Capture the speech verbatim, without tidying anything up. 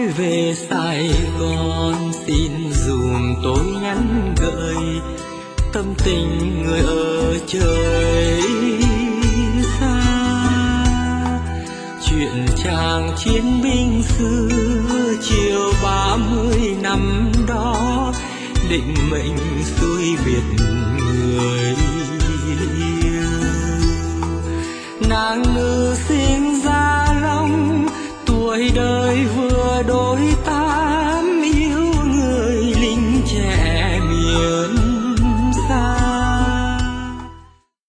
về Sài Gòn, xin dùm tôi nhắn gửi tâm tình người ở trời xa. Chuyện chàng chiến binh xưa chiều ba mươi năm đó, định mệnh xuôi biệt người yêu. Nàng nữ sinh ra long, tuổi đời vừa đôi ta